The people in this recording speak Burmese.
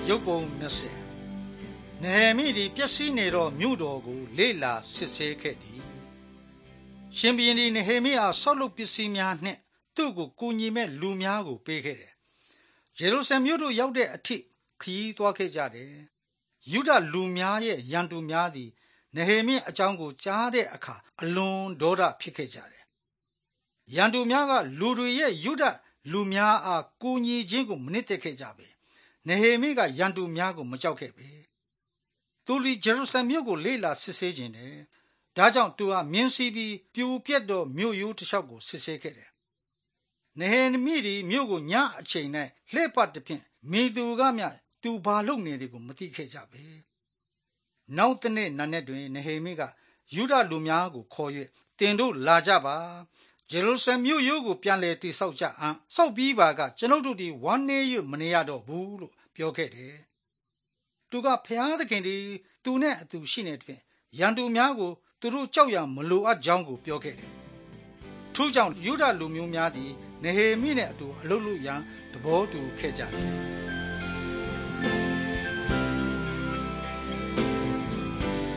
ရုပ်ပုံ20နေဟေမိသည်ပျက်စီးနေသောမြို့တော်ကိုလေ့လာစစ်ဆေးခဲ့သည်ရှင်ဘုရင်သည်နေဟေမိအားဆောက်လုပ်ပစ္စည်းများနှင့်သူ့ကိုကူညီမဲ့လူများကိုပေးခဲ့တယ်ယေရုရှလင်မြို့သို့ရောက်တဲ့အထိခရီးသွားခဲ့ကြတယ်ယုဒလူများရဲ့ရန်သူများသည်နေဟေမိအကြောင်းကိုကြားတဲ့အခါအလွန်ဒေါသဖြစ်ခဲ့ကြတယ်ရန်သူများကလူတွေရဲ့ယုဒလူများအားကူညီခြင်းကိုမနစ်သက်ခဲ့ကြပေနေဟေမိကရန်သူများကိုမကြောက်ခဲ့ပေသူသည်ဂျေရုရှလင်မြို့ကိုလေ့လာစစ်ဆေးခြင်းတယ်ဒါကြောင့်သူဟာမြင်းစီးပြီးပြိုပြက်သောမြို့ရိုးတစ်လျှောက်ကိုစစ်ဆေးခဲ့တယ်နေဟေမိသည်မြို့ကိုညအချိန်၌လှည့်ပတ်သည်ဖြင့်မိသူကမျှသူဘာလုပ်နေတယ်ကိုမသိခဲ့ကြပေနောက်တနေ့နံနက်တွင်နေဟေမိကယုဒလူများကိုခေါ်၍တင်တို့လာကြပါဂျေရုရှလင်မြို့ရိုးကိုပြန်လည်တည်ဆောက်ကြအံ့ဆောက်ပြီးပါကကျွန်ုပ်တို့သည်ဝမ်းနည်း၍မနေရတော့ဘူးလို့ပြောခဲ့တယ်သူကဖျားသခင်သည်သူနဲ့အတူရှိနေသည်ရန်သူများကိုသူတို့ကြောက်ရမလိုအပ်ကြောင်းကိုပြောခဲ့တယ်ထို့ကြောင့်ယုဒလူမျိုးများသည်နေဟေမိနှင့်အတူအလုပ်လုပ်ရန်သဘောတူခဲ့ကြတယ်